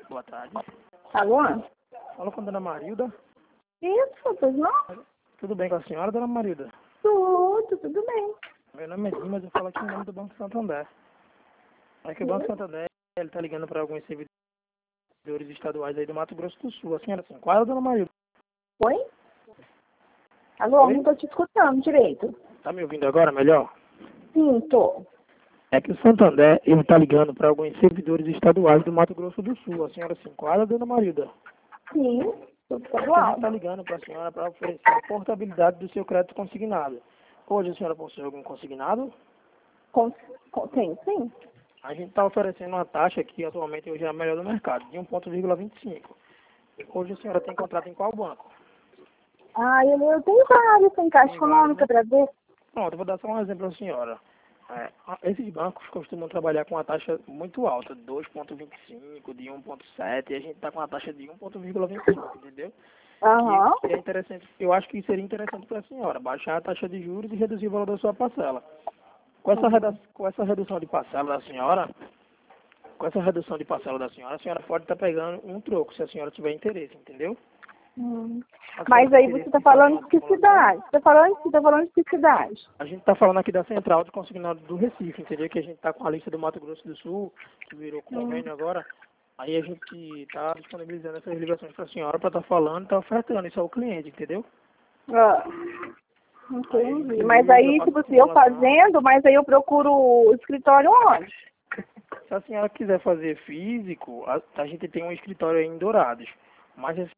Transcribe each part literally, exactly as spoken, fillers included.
Boa tarde. Alô? Fala com a dona Marilda. Isso, pois não? Tudo bem com a senhora, dona Marilda? Tudo, tudo bem. Meu nome é Dimas, eu falo aqui em nome do Banco Santander. É que o Banco Santander, ele tá ligando para alguns servidores estaduais aí do Mato Grosso do Sul. A senhora se enquadra, dona Marilda? Oi? Alô, Oi? não tô te escutando direito. Tá me ouvindo agora melhor? Sim, tô. É que o Santander, ele tá ligando para alguns servidores estaduais do Mato Grosso do Sul. A senhora se enquadra, dona Marilda? Sim, tô É que a estadual. gente tá ligando para a senhora para oferecer a portabilidade do seu crédito consignado. Hoje a senhora possui algum consignado? Com, com, tem, sim. A gente está oferecendo uma taxa que atualmente hoje é a melhor do mercado, de um ponto vinte e cinco. Hoje a senhora tem contrato em qual banco? Ah, eu, eu tenho vários, tem Caixa Tem vários, Econômica né? pra ver. Pronto, eu vou dar só um exemplo à senhora. É, a- esses bancos costumam trabalhar com uma taxa muito alta, dois ponto vinte e cinco, de um ponto sete, e a gente está com uma taxa de um ponto vinte e cinco, entendeu? Aham. Que é interessante, eu acho que seria interessante para a senhora baixar a taxa de juros e reduzir o valor da sua parcela. Com essa, reda- com essa redução de parcela da senhora, com essa redução de parcela da senhora, a senhora pode estar pegando um troco, se a senhora tiver interesse, entendeu? Hum. A senhora Mas tem aí interesse você tá em fazer falando uma de que simulação? cidade? Você tá falando, você tá falando de que cidade? A gente está falando aqui da Central de Consignado do Recife, entendeu? Que a gente está com a lista do Mato Grosso do Sul, que virou Hum. convênio agora. Aí a gente está disponibilizando essas ligações para a senhora para estar falando, está ofertando isso ao cliente, entendeu? Ah, Aí a gente entendi. Mas liga, aí, faz tipo a assim, eu simulação. fazendo, mas aí eu procuro o escritório onde? Se a senhora quiser fazer físico, a, a gente tem um escritório aí em Dourados. Mas é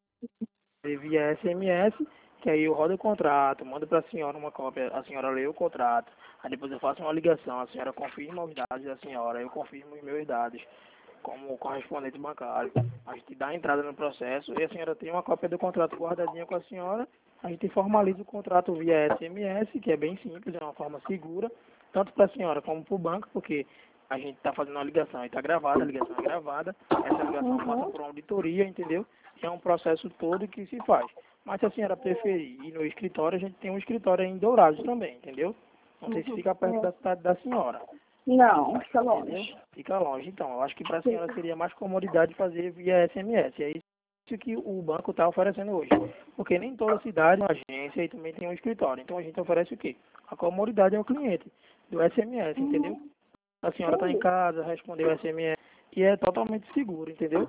via S M S, que aí eu rodo o contrato, mando para a senhora uma cópia, a senhora lê o contrato, aí depois eu faço uma ligação, a senhora confirma os dados da senhora, eu confirmo os meus dados como correspondente bancário. A gente dá a entrada no processo e a senhora tem uma cópia do contrato guardadinha com a senhora, a gente formaliza o contrato via S M S, que é bem simples, é uma forma segura, tanto para a senhora como para o banco, porque a gente está fazendo uma ligação e está gravada, a ligação é gravada, essa ligação passa Uhum. por uma auditoria, entendeu? É um processo todo que se faz. Mas se a senhora preferir ir no escritório, a gente tem um escritório em Dourados também, entendeu? Não sei se Uhum. fica perto É. da cidade da senhora, Não, fica entendeu? longe. Fica longe. Então, eu acho que para a Sim. senhora seria mais comodidade fazer via S M S. É isso que o banco está oferecendo hoje. Porque nem toda cidade, uma agência e também tem um escritório. Então a gente oferece o quê? A comodidade ao cliente do S M S, entendeu? Uhum. A senhora está em Entendi. casa, respondeu o S M S e é totalmente seguro, entendeu?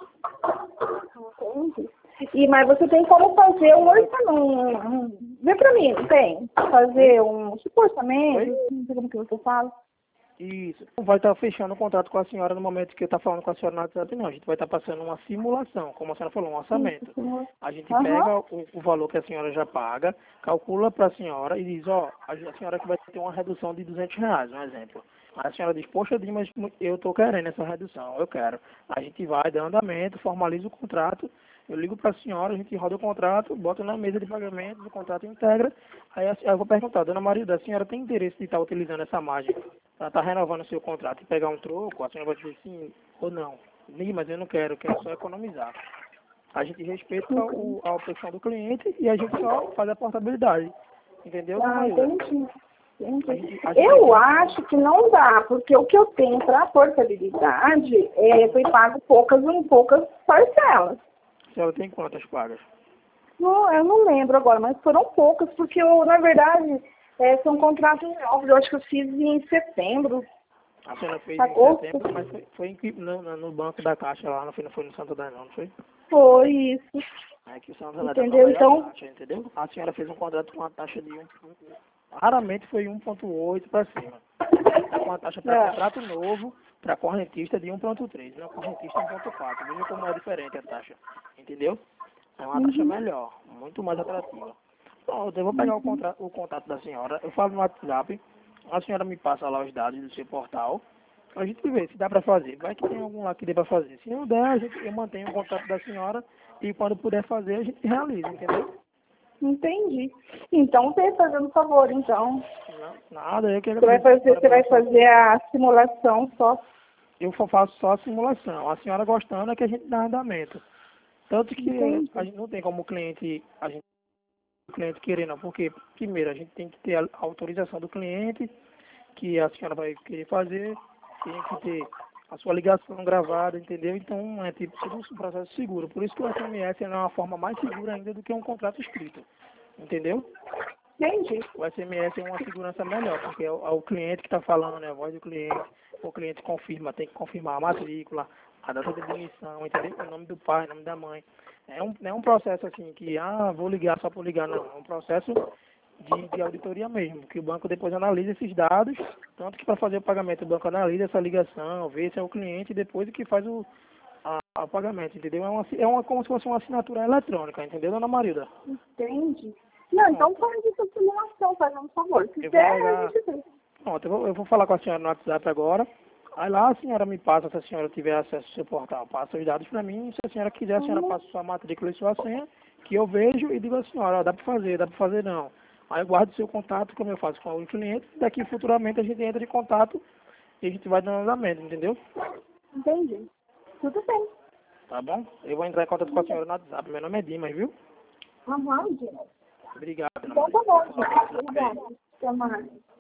Entendi. E, mas você tem como fazer um orçamento. Um, vê pra mim, não tem? Oi? Fazer um tipo orçamento, Oi? não sei como que você fala. Isso. Não vai estar fechando o contrato com a senhora no momento que eu estar falando com a senhora no WhatsApp, não. A gente vai estar passando uma simulação, como a senhora falou, um Isso, orçamento. senhor. A gente Aham. pega o, o valor que a senhora já paga, calcula para a senhora e diz, ó, a a senhora que vai ter uma redução de duzentos reais, um exemplo. Aí a senhora diz, poxa, Dimas, eu estou querendo essa redução, eu quero. A gente vai, dá andamento, formaliza o contrato, eu ligo para a senhora, a gente roda o contrato, bota na mesa de pagamento, o contrato integra. Aí a- eu vou perguntar, dona Marilda, a senhora tem interesse de estar utilizando essa margem para estar renovando o seu contrato e pegar um troco? A senhora vai dizer sim ou não. Sim, mas eu não quero, eu quero só economizar. A gente respeita Entendi. o, a opção do cliente e a gente só faz a portabilidade. Entendeu, dona Ah, Marilda? entendi. A Entendi. gente, a gente aqui Eu não tem... acho que não dá, porque o que eu tenho para portabilidade é, foi pago poucas, em poucas parcelas. A senhora tem quantas pagas? Não, eu não lembro agora, mas foram poucas, porque eu, na verdade, é, são contratos novos. Eu acho que eu fiz em setembro, A senhora fez em agosto. setembro, mas foi, foi em que- no, no no banco da Caixa lá, não foi, não foi no Santander não, não foi? Foi isso. É que o Santander dá com a Entendeu? melhor Então, taxa, entendeu? A senhora fez um contrato com uma taxa de um, um- raramente foi um ponto oito para cima. Está com uma taxa para é. contrato novo, para correntista de um ponto três, não correntista um ponto quatro. Veja como é diferente a taxa, entendeu? É uma taxa Uhum, melhor, muito mais atrativa. Pronto, eu vou pegar o, uhum. contra, o contato da senhora, eu falo no WhatsApp, a senhora me passa lá os dados do seu portal, a gente vê se dá para fazer. Vai que tem algum lá que dê para fazer. Se não der, a gente, eu mantenho o contato da senhora e quando puder fazer, a gente realiza, entendeu? Entendi. Então, você fazendo favor, então. Não, nada, eu que Você vai agradeço a fazer, senhora você pela vai sua... fazer a simulação só. Eu só faço só a simulação. A senhora gostando é que a gente dá andamento. Tanto que a Entendi. gente não tem como o cliente, a gente, o cliente querer não, porque primeiro a gente tem que ter a autorização do cliente, que a senhora vai querer fazer, tem que ter a sua ligação gravada, entendeu? Então é tipo tudo um processo seguro. Por isso que o S M S é uma forma mais segura ainda do que um contrato escrito, entendeu? Entendi. O S M S é uma segurança melhor, porque é o, é o cliente que está falando, é a voz do cliente, o cliente confirma, tem que confirmar a matrícula, a data de admissão, entendeu? O nome do pai, o nome da mãe. É um, não é um processo assim que, ah, vou ligar só por ligar, não. É um processo de, de auditoria mesmo, que o banco depois analisa esses dados, tanto que para fazer o pagamento o banco analisa essa ligação, vê se é o cliente e depois que faz o, a, o pagamento, entendeu? É, uma, é uma, como se fosse uma assinatura eletrônica, entendeu, dona Marilda? Entendi. Não, então faz essa simulação, faz um favor. Se Eu vou der, a pegar... gente vê. Pronto, eu vou, eu vou falar com a senhora no WhatsApp agora. Aí lá a senhora me passa, se a senhora tiver acesso ao seu portal, passa os dados para mim. Se a senhora quiser, a senhora Uhum. passa sua matrícula e sua senha, que eu vejo e digo à senhora, ó, dá para fazer, dá para fazer não. Aí eu guardo o seu contato, como eu faço com o cliente, daqui futuramente a gente entra em contato e a gente vai dando andamento, entendeu? Entendi. Tudo bem. Tá bom? Eu vou entrar em contato com a senhora no WhatsApp. Meu nome é Dimas, viu? Aham, Dina. Obrigado, dona Então tá Maria. bom, Dina. Obrigada. Até mais.